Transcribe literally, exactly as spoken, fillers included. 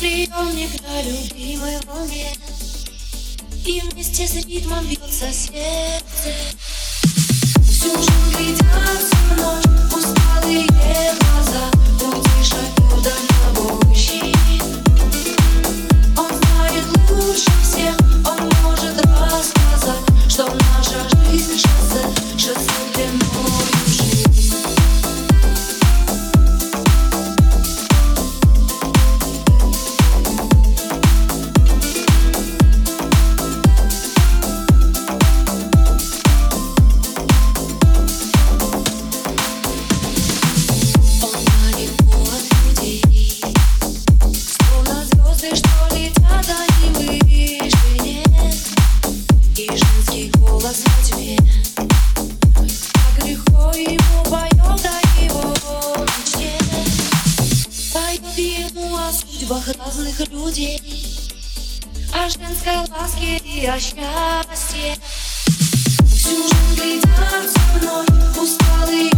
приемник на любимой волне, и вместе с ритмом бьется сердце. Всю жизнь глядят со мной усталые глаза, утешают дальнобойщик. Он знает лучше всех, он может рассказать, что наша жизнь шоссе, шоссе длиною жизнь. Голос во тьме, как легко ему поет о его мечте. Поет ему о судьбах разных людей, о женской ласке и о счастье. Всю жизнь глядят со мной усталые